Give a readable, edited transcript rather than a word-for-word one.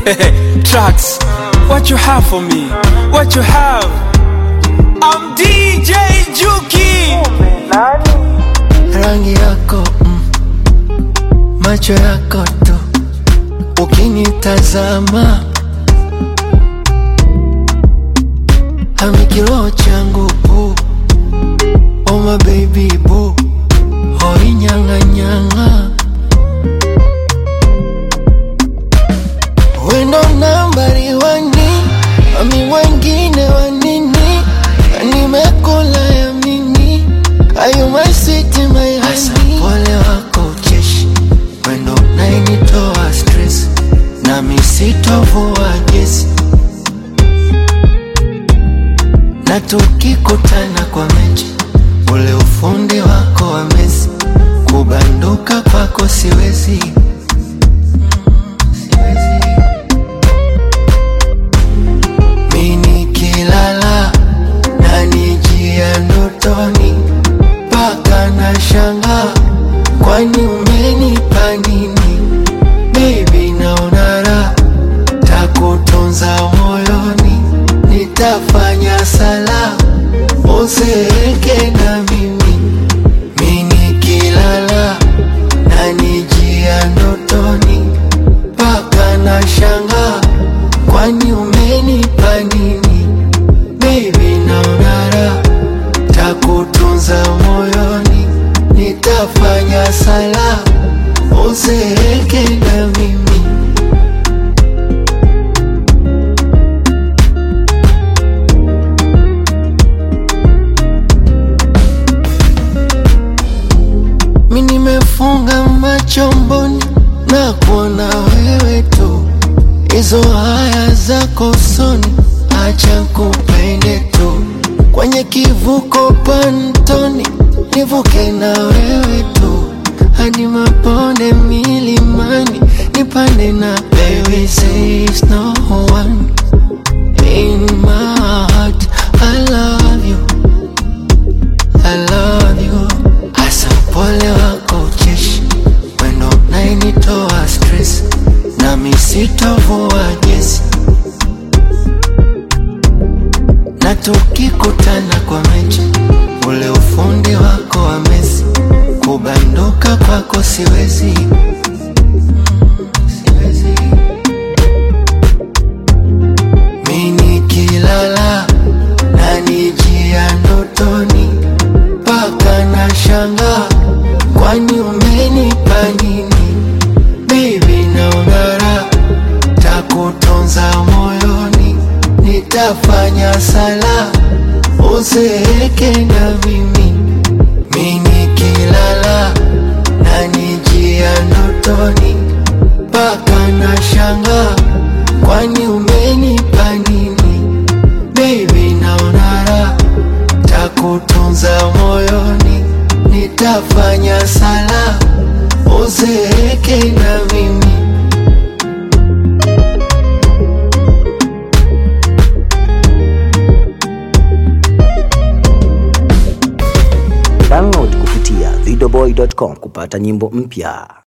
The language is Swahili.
Tracks, what you have for me? What you have? I'm DJ Juki. Rangi yako, macho yako tu, ukinitazama hamikilo changu boo. Oh my baby boo, hoi nyanga nyanga. Wendo nambari wani, ami wengine wanini, nimekula ya mini. Are you my sweet, my honey? Pole wako ucheshi, wendo nainitoa stress, na misitovuwa gesi. Na tukikutana kwa mechi, ule ufundi wako wa Messi, kubanduka kwako siwezi. Mini kilala na nijia ndotoni, paka na shanga, kwani umenipa nini? Baby naonara, takutunza moyoni, nitafanya sala, uzeeke na mimi. Mini kilala na nijia ndotoni, paka na shanga, kwani umenipa nini? Baby naonara, takutunza moyoni, nitafanya sala, uzeeke na mimi. Nimefunga macho mboni na kuona wewe tu, hizo haya zako usoni, acha kupende tu. Kwenye kivuko pantoni, nivuke na wewe tu, hadi mabonde milimani, nipande na wewe. Says no one in my heart. I love you, I love you. Asa pole wako ucheshi, wendo nainitoa stress, na misitovuwa gesi. Na tukikutana kwa mechi, ule ufundi wako wa Messi, kubanduka kwako siwezi. Mini kilala na nijia ndotoni, paka na shanga, kwani umenipa nini? Baby naonara, takutunza moyoni, nitafanya sala, uzeeke na mimi. Mini kilala na nijia ndotoni, paka na shanga, kwani umenipa nini? Baby naonara, takutunza moyoni, nitafanya sala, uzeeke na mimi. Download kupitia videoboy.com kupata nyimbo mpya.